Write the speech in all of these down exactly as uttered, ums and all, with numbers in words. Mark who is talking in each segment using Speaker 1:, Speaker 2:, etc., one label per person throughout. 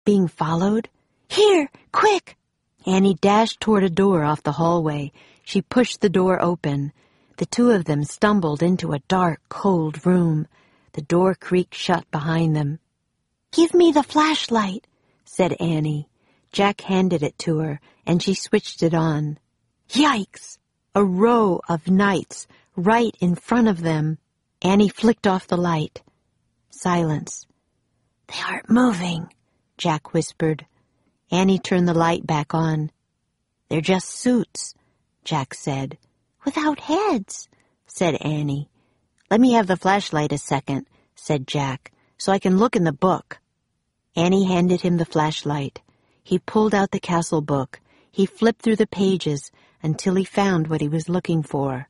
Speaker 1: Being followed? Here, quick! Annie dashed toward a door off the hallway. She pushed the door open. The two of them stumbled into a dark, cold room. The door creaked shut behind them. "Give me the flashlight," said Annie. Jack handed it to her, and she switched it on. Yikes! A row of knights right in front of them. Annie flicked off the light. Silence. "They aren't moving," Jack whispered. Annie turned the light back on. "They're just suits," Jack said. "Without heads," said Annie. "Let me have the flashlight a second," said Jack, "so I can look in the book." Annie handed him the flashlight. He pulled out the castle book. He flipped through the pages until he found what he was looking for.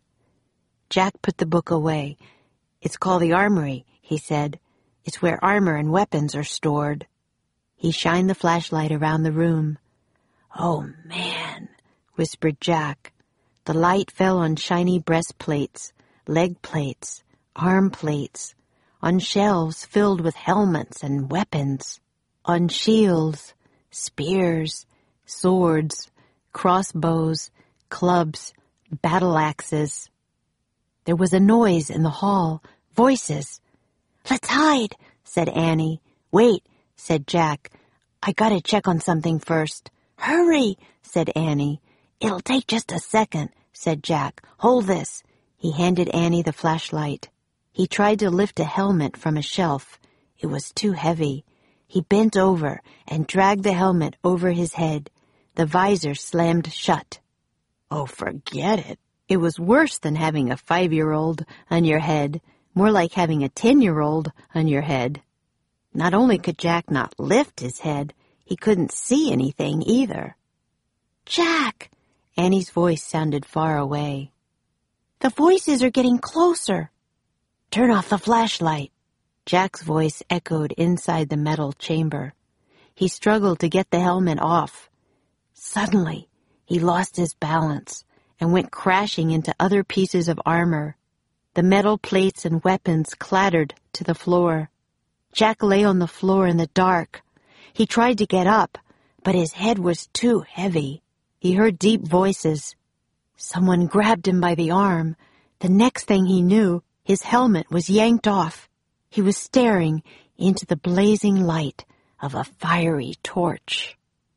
Speaker 1: Jack put the book away. "It's called the Armory," he said. "It's where armor and weapons are stored." He shined the flashlight around the room. "Oh, man," whispered Jack. The light fell on shiny breastplates, leg plates, arm plates, on shelves filled with helmets and weapons, on shields, spears, swords, crossbows, clubs, battle axes. There was a noise in the hall, voices. "Let's hide," said Annie. "Wait," said Jack. "I gotta check on something first." "Hurry," said Annie. "It'll take just a second," said Jack. "Hold this." He handed Annie the flashlight. He tried to lift a helmet from a shelf. It was too heavy. He bent over and dragged the helmet over his head. The visor slammed shut. Oh, forget it. It was worse than having a five-year-old on your head, more like having a ten-year-old on your head. Not only could Jack not lift his head, he couldn't see anything either. "Jack!" Annie's voice sounded far away. "The voices are getting closer." "Turn off the flashlight." Jack's voice echoed inside the metal chamber. He struggled to get the helmet off. Suddenly, he lost his balance and went crashing into other pieces of armor. The metal plates and weapons clattered to the floor. Jack lay on the floor in the dark. He tried to get up, but his head was too heavy. He heard deep voices. Someone grabbed him by the arm. The next thing he knew, his helmet was yanked off. He was staring into the blazing light of a fiery torch.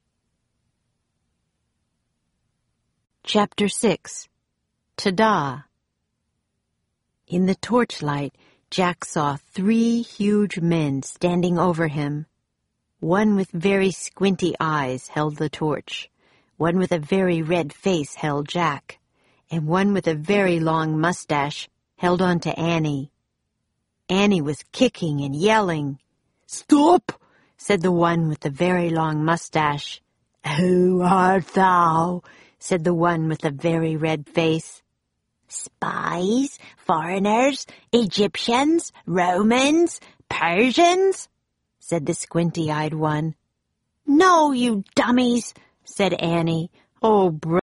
Speaker 1: Chapter six. Ta-da! In the torchlight, Jack saw three huge men standing over him. One with very squinty eyes held the torch. One with a very red face held Jack. And one with a very long mustache held on to Annie. Annie was kicking and yelling. "Stop!" said the one with the very long mustache. "Who art thou?" said the one with the very red face. "Spies, foreigners, Egyptians, Romans, Persians," said the squinty-eyed one. "No, you dummies," said Annie. "Oh, bro."